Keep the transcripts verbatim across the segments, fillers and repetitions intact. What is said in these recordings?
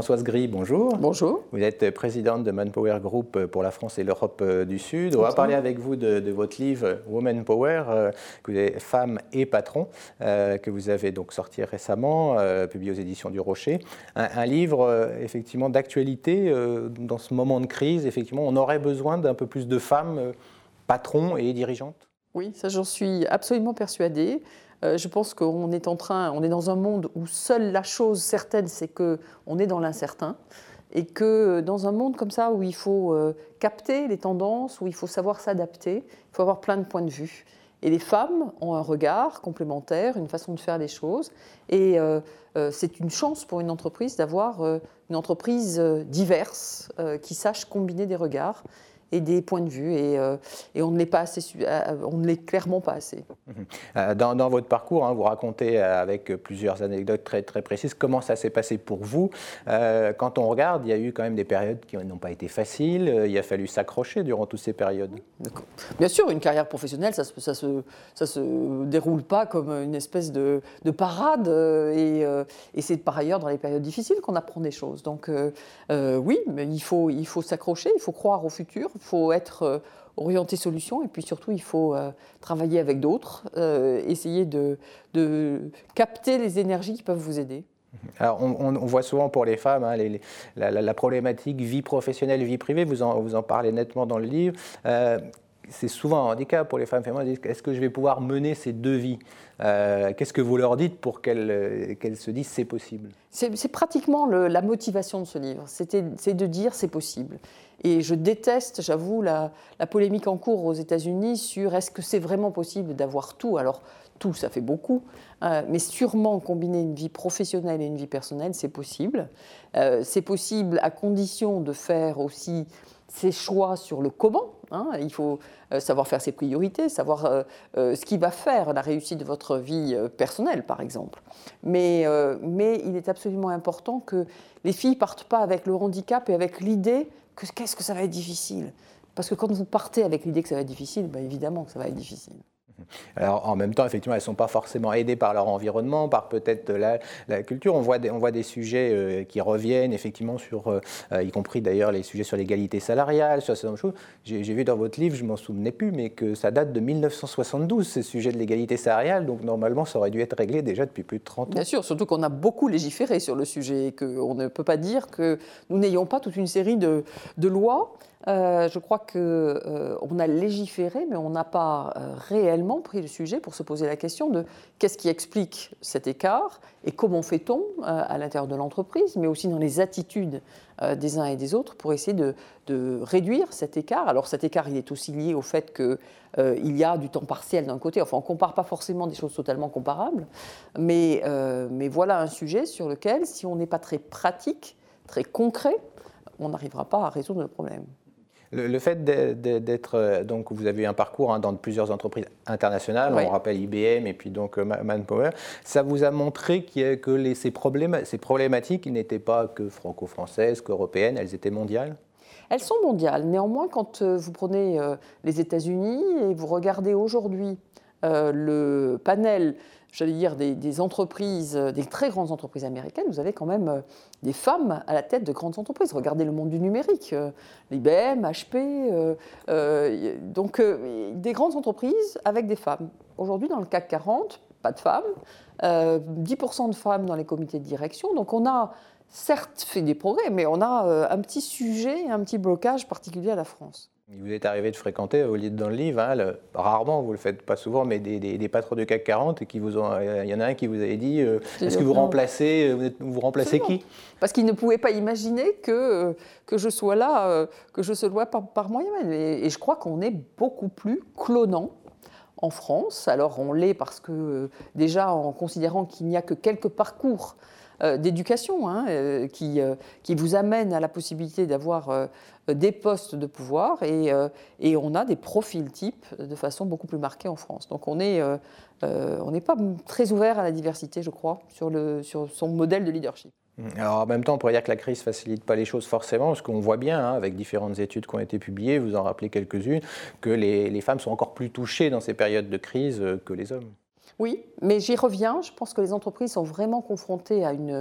Françoise Gris, bonjour. Bonjour. Vous êtes présidente de Manpower Group pour la France et l'Europe du Sud. On va parler avec vous de, de votre livre Woman Power, euh, que vous avez Femmes et Patrons, euh, que vous avez donc sorti récemment, euh, publié aux éditions du Rocher. Un, un livre euh, effectivement d'actualité euh, dans ce moment de crise. Effectivement, on aurait besoin d'un peu plus de femmes euh, patrons et dirigeantes. Oui, ça j'en suis absolument persuadée. Euh, je pense qu'on est en train, on est dans un monde où seule la chose certaine, c'est qu'on est dans l'incertain. Et que dans un monde comme ça, où il faut euh, capter les tendances, où il faut savoir s'adapter, il faut avoir plein de points de vue. Et les femmes ont un regard complémentaire, une façon de faire les choses. Et euh, euh, c'est une chance pour une entreprise d'avoir euh, une entreprise euh, diverse, euh, qui sache combiner des regards et des points de vue, et, euh, et on ne l'est pas assez, on ne l'est clairement pas assez. Dans, dans votre parcours, hein, vous racontez avec plusieurs anecdotes très, très précises comment ça s'est passé pour vous. Euh, quand on regarde, il y a eu quand même des périodes qui n'ont pas été faciles, il a fallu s'accrocher durant toutes ces périodes. Bien sûr, une carrière professionnelle, ça ne ça se, ça se déroule pas comme une espèce de, de parade, et, et c'est par ailleurs dans les périodes difficiles qu'on apprend des choses. Donc euh, euh, oui, mais il faut, il faut s'accrocher, il faut croire au futur. Il faut être euh, orienté solution, et puis surtout il faut euh, travailler avec d'autres, euh, essayer de, de capter les énergies qui peuvent vous aider. Alors on, on voit souvent pour les femmes hein, les, les, la, la problématique vie professionnelle, vie privée, vous en, vous en parlez nettement dans le livre. Euh, c'est souvent un handicap pour les femmes. Est-ce que je vais pouvoir mener ces deux vies? euh, Qu'est-ce que vous leur dites pour qu'elles qu'elles se disent c'est possible? C'est pratiquement le, la motivation de ce livre, c'est de dire c'est possible. Et je déteste, j'avoue, la, la polémique en cours aux États-Unis sur est-ce que c'est vraiment possible d'avoir tout. Alors, tout, ça fait beaucoup, euh, mais sûrement combiner une vie professionnelle et une vie personnelle, c'est possible. Euh, c'est possible à condition de faire aussi ses choix sur le comment. Hein. Il faut euh, savoir faire ses priorités, savoir euh, euh, ce qui va faire la réussite de votre vie euh, personnelle, par exemple. Mais, euh, mais il est absolument important que les filles ne partent pas avec le handicap et avec l'idée que qu'est-ce que ça va être difficile. Parce que quand vous partez avec l'idée que ça va être difficile, ben évidemment que ça va être difficile. Alors en même temps, effectivement, elles ne sont pas forcément aidées par leur environnement, par peut-être la, la culture. On voit des, on voit des sujets euh, qui reviennent effectivement sur, euh, y compris d'ailleurs les sujets sur l'égalité salariale, sur ces choses. J'ai vu dans votre livre, je ne m'en souvenais plus, mais que ça date de mille neuf cent soixante-douze, ce sujet de l'égalité salariale. Donc normalement, ça aurait dû être réglé déjà depuis plus de trente ans. Bien sûr, surtout qu'on a beaucoup légiféré sur le sujet et qu'on ne peut pas dire que nous n'ayons pas toute une série de, de lois. Euh, je crois qu'on euh, a légiféré, mais on n'a pas euh, réellement pris le sujet pour se poser la question de qu'est-ce qui explique cet écart et comment fait-on euh, à l'intérieur de l'entreprise, mais aussi dans les attitudes euh, des uns et des autres pour essayer de, de réduire cet écart. Alors cet écart, il est aussi lié au fait qu'il euh, y a du temps partiel d'un côté. Enfin, on ne compare pas forcément des choses totalement comparables, mais, euh, mais voilà un sujet sur lequel, si on n'est pas très pratique, très concret, on n'arrivera pas à résoudre le problème. Le, le fait d'être, donc vous avez eu un parcours hein, dans plusieurs entreprises internationales, oui. On rappelle I B M et puis donc Manpower, ça vous a montré que, que les, ces, problèmes, ces problématiques n'étaient pas que franco-françaises, qu'européennes, elles étaient mondiales? Elles sont mondiales. Néanmoins, quand vous prenez euh, les États-Unis et vous regardez aujourd'hui euh, le panel, j'allais dire, des, des entreprises, des très grandes entreprises américaines, vous avez quand même euh, des femmes à la tête de grandes entreprises. Regardez le monde du numérique, euh, I B M, H P, euh, euh, donc euh, des grandes entreprises avec des femmes. Aujourd'hui, dans le C A C quarante, pas de femmes, euh, dix pour cent de femmes dans les comités de direction. Donc on a certes fait des progrès, mais on a euh, un petit sujet, un petit blocage particulier à la France. Il vous est arrivé de fréquenter, vous le dites dans le livre, hein, le, rarement, vous ne le faites pas souvent, mais des, des, des patrons du C A C quarante, et qui vous ont, il y en a un qui vous avait dit euh, est-ce que vous remplacez, vous, êtes, vous remplacez qui? Parce qu'il ne pouvait pas imaginer que, que je sois là, que je se vois par, par moi-même. Et, et je crois qu'on est beaucoup plus clonant en France. Alors on l'est parce que, déjà, en considérant qu'il n'y a que quelques parcours Euh, d'éducation hein, euh, qui, euh, qui vous amène à la possibilité d'avoir euh, des postes de pouvoir et, euh, et on a des profils types de façon beaucoup plus marquée en France. Donc on n'est euh, euh, on n'est pas très ouvert à la diversité, je crois, sur, le, sur son modèle de leadership. Alors en même temps, on pourrait dire que la crise ne facilite pas les choses forcément, parce qu'on voit bien, hein, avec différentes études qui ont été publiées, vous en rappelez quelques-unes, que les, les femmes sont encore plus touchées dans ces périodes de crise que les hommes. Oui, mais j'y reviens. Je pense que les entreprises sont vraiment confrontées à une,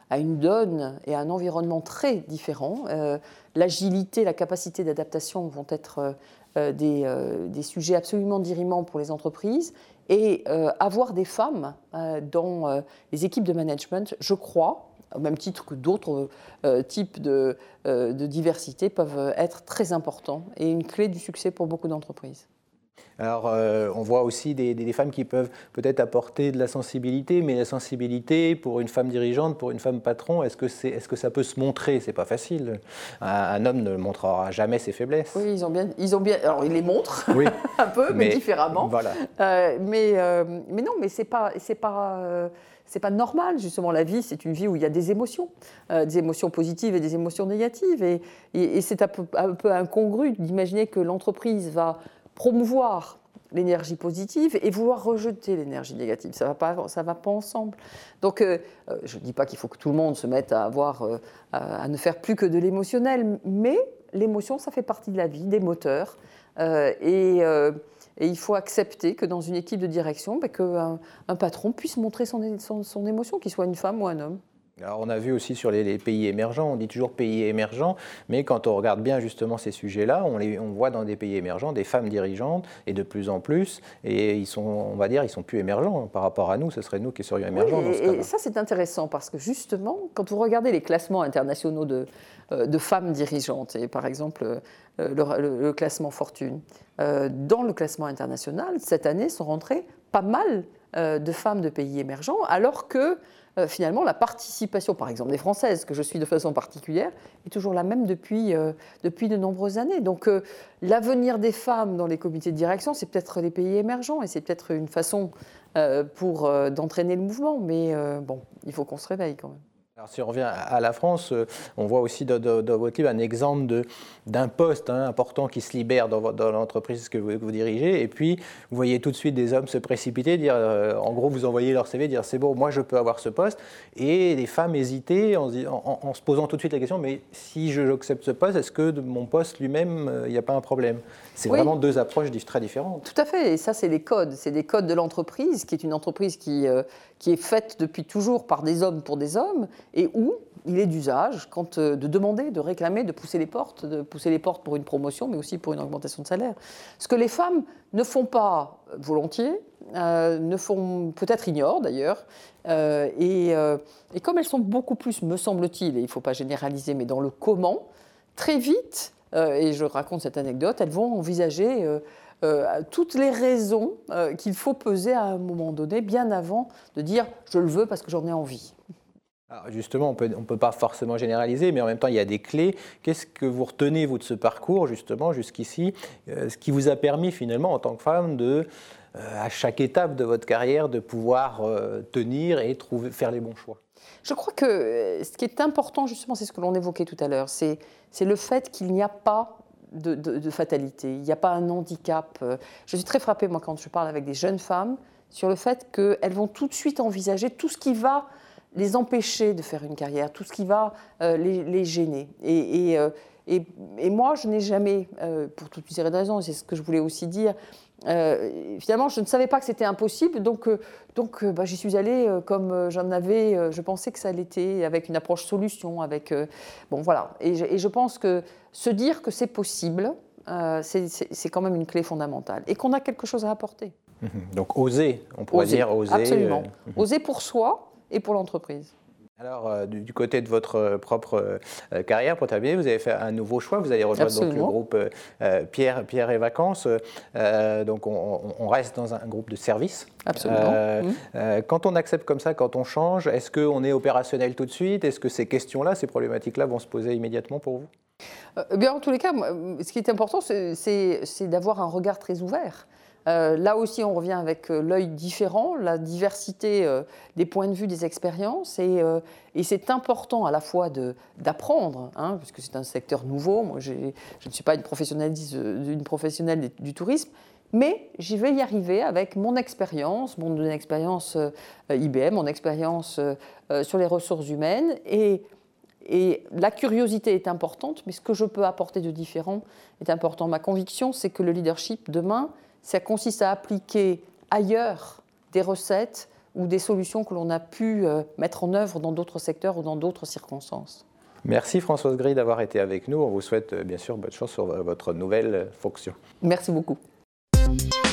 à une donne et à un environnement très différents. Euh, l'agilité, la capacité d'adaptation vont être euh, des, euh, des sujets absolument dirimants pour les entreprises. Et euh, avoir des femmes euh, dans euh, les équipes de management, je crois, au même titre que d'autres euh, types de, euh, de diversité, peuvent être très importants et une clé du succès pour beaucoup d'entreprises. Alors, euh, on voit aussi des, des, des femmes qui peuvent peut-être apporter de la sensibilité, mais la sensibilité pour une femme dirigeante, pour une femme patron, est-ce que, c'est, est-ce que ça peut se montrer? C'est pas facile. Un, un homme ne montrera jamais ses faiblesses. Oui, ils ont bien, ils ont bien. Alors, ils les montrent oui, un peu, mais, mais différemment. Voilà. Euh, mais, euh, mais non, mais c'est pas, c'est pas. Euh, C'est pas normal, justement. La vie, c'est une vie où il y a des émotions, euh, des émotions positives et des émotions négatives. Et, et, et c'est un peu, un peu incongru d'imaginer que l'entreprise va promouvoir l'énergie positive et vouloir rejeter l'énergie négative. Ça ne va pas, ça va pas ensemble. Donc, euh, je ne dis pas qu'il faut que tout le monde se mette à, avoir, euh, à, à ne faire plus que de l'émotionnel, mais l'émotion, ça fait partie de la vie, des moteurs. Euh, et... Euh, Et il faut accepter que dans une équipe de direction, bah, qu'un un patron puisse montrer son, son, son émotion, qu'il soit une femme ou un homme. Alors on a vu aussi sur les, les pays émergents, on dit toujours pays émergents, mais quand on regarde bien justement ces sujets-là, on, les, on voit dans des pays émergents des femmes dirigeantes, et de plus en plus, et ils sont, on va dire, ils sont plus émergents par rapport à nous, ce serait nous qui serions émergents oui, dans ce et, cas-là. Et ça c'est intéressant, parce que justement, quand vous regardez les classements internationaux de, de femmes dirigeantes, et par exemple le, le, le classement Fortune, euh, dans le classement international, cette année sont rentrées pas mal euh, de femmes de pays émergents, alors que Euh, finalement, la participation, par exemple, des Françaises, que je suis de façon particulière, est toujours la même depuis, euh, depuis de nombreuses années. Donc, euh, l'avenir des femmes dans les comités de direction, c'est peut-être les pays émergents, et c'est peut-être une façon euh, pour, euh, d'entraîner le mouvement. Mais euh, bon, il faut qu'on se réveille quand même. Alors, si on revient à la France, on voit aussi dans, dans, dans votre livre un exemple de, d'un poste hein, important qui se libère dans, dans l'entreprise que vous, que vous dirigez. Et puis, vous voyez tout de suite des hommes se précipiter, dire, euh, en gros, vous envoyez leur C V, dire c'est bon, moi je peux avoir ce poste. Et les femmes hésiter en, en, en se posant tout de suite la question, mais si j'accepte ce poste, est-ce que de mon poste lui-même, il n'y a pas un problème? C'est oui. Vraiment deux approches très différentes. Tout à fait. Et ça, c'est les codes. C'est des codes de l'entreprise, qui est une entreprise qui, euh, qui est faite depuis toujours par des hommes pour des hommes, et où il est d'usage quand, euh, de demander, de réclamer, de pousser les portes, de pousser les portes pour une promotion, mais aussi pour une augmentation de salaire. Ce que les femmes ne font pas volontiers, euh, ne font, peut-être ignorent d'ailleurs, euh, et, euh, et comme elles sont beaucoup plus, me semble-t-il, et il ne faut pas généraliser, mais dans le comment, très vite, euh, et je raconte cette anecdote, elles vont envisager euh, euh, toutes les raisons euh, qu'il faut peser à un moment donné, bien avant de dire « je le veux parce que j'en ai envie ». Alors justement, on peut, on ne peut pas forcément généraliser, mais en même temps, il y a des clés. Qu'est-ce que vous retenez, vous, de ce parcours, justement, jusqu'ici, euh, ce qui vous a permis, finalement, en tant que femme, de, euh, à chaque étape de votre carrière, de pouvoir euh, tenir et trouver, faire les bons choix? Je crois que ce qui est important, justement, c'est ce que l'on évoquait tout à l'heure, c'est, c'est le fait qu'il n'y a pas de, de, de fatalité, il n'y a pas un handicap. Je suis très frappée, moi, quand je parle avec des jeunes femmes, sur le fait qu'elles vont tout de suite envisager tout ce qui va les empêcher de faire une carrière, tout ce qui va euh, les, les gêner. Et, et, euh, et, et moi, je n'ai jamais, euh, pour toute une série de raisons, et c'est ce que je voulais aussi dire, euh, finalement, je ne savais pas que c'était impossible, donc, euh, donc euh, bah, j'y suis allée euh, comme j'en avais, euh, je pensais que ça l'était, avec une approche solution, avec, euh, bon voilà. Et je, et je pense que se dire que c'est possible, euh, c'est, c'est, c'est quand même une clé fondamentale, et qu'on a quelque chose à apporter. Donc oser, on pourrait oser, dire oser. Absolument. Euh... Oser pour soi et pour l'entreprise. Alors, euh, du, du côté de votre euh, propre euh, carrière, pour terminer, vous avez fait un nouveau choix. Vous allez rejoindre donc, le groupe euh, Pierre, Pierre et Vacances. Euh, donc, on, on reste dans un groupe de service. Absolument. Euh, mmh. euh, quand on accepte comme ça, quand on change, est-ce qu'on est opérationnel tout de suite? Est-ce que ces questions-là, ces problématiques-là vont se poser immédiatement pour vous? euh, bien, En tous les cas, moi, ce qui est important, c'est, c'est, c'est d'avoir un regard très ouvert. Euh, là aussi, on revient avec euh, l'œil différent, la diversité euh, des points de vue, des expériences, et, euh, et c'est important à la fois de, d'apprendre, hein, puisque c'est un secteur nouveau. Moi, j'ai, je ne suis pas une professionnelle, une professionnelle du tourisme, mais j'y vais y arriver avec mon expérience, mon expérience euh, I B M, mon expérience euh, sur les ressources humaines, et Et la curiosité est importante, mais ce que je peux apporter de différent est important. Ma conviction, c'est que le leadership, demain, ça consiste à appliquer ailleurs des recettes ou des solutions que l'on a pu euh, mettre en œuvre dans d'autres secteurs ou dans d'autres circonstances. Merci Françoise Gris d'avoir été avec nous. On vous souhaite bien sûr bonne chance sur votre nouvelle fonction. Merci beaucoup.